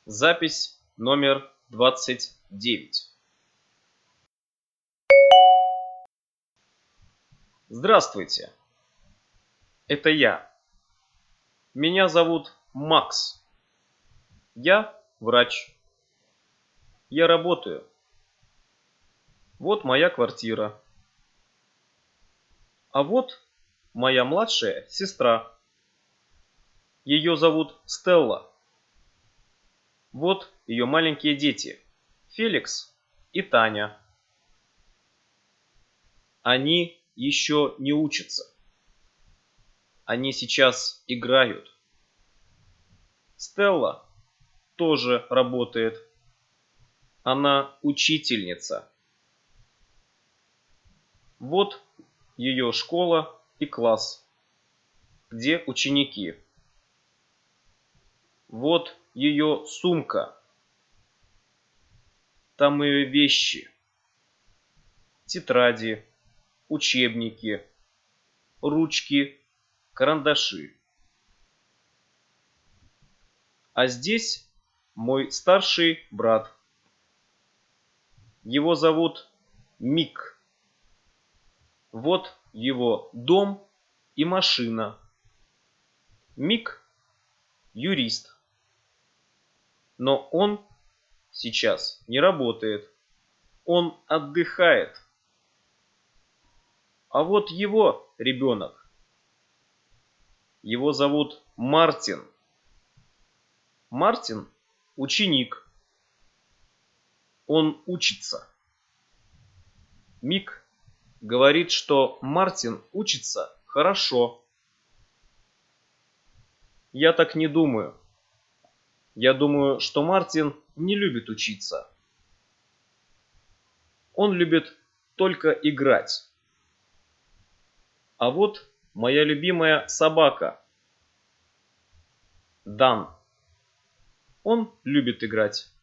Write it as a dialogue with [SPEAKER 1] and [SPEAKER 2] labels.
[SPEAKER 1] Запись номер 29. Здравствуйте, это я. Меня зовут Макс. Я врач. Я работаю. Вот моя квартира. А вот моя младшая сестра. Ее зовут Стелла. Вот ее маленькие дети, Феликс и Таня. Они еще не учатся. Они сейчас играют. Стелла тоже работает. Она учительница. Вот ее школа и класс, где ученики. Вот ее сумка. Там ее вещи, тетради, учебники, ручки, карандаши. А здесь мой старший брат. Его зовут Мик. Вот его дом и машина. Мик – юрист. Но он сейчас не работает. Он отдыхает. А вот его ребенок. Его зовут Мартин. Мартин – ученик. Он учится. Мик говорит, что Мартин учится хорошо. Я так не думаю. Я думаю, что Мартин не любит учиться. Он любит только играть. А вот моя любимая собака. Дан. Он любит играть.